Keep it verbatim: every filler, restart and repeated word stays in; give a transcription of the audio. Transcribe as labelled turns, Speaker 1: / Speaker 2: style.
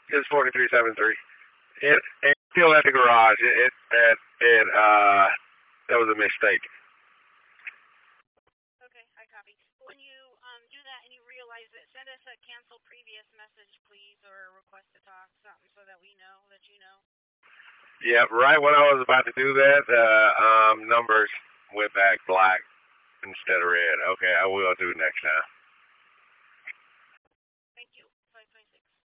Speaker 1: It's forty-three seventy-three. It, it's still at the garage. It, it, it, it uh, that was a mistake.
Speaker 2: Okay, I copy. When you um do that and you realize it, send us a cancel previous message, please, or a request to talk, something, so that we know that you know.
Speaker 1: Yeah, right when I was about to do that, uh, um, numbers went back black instead of red. Okay, I will do next time.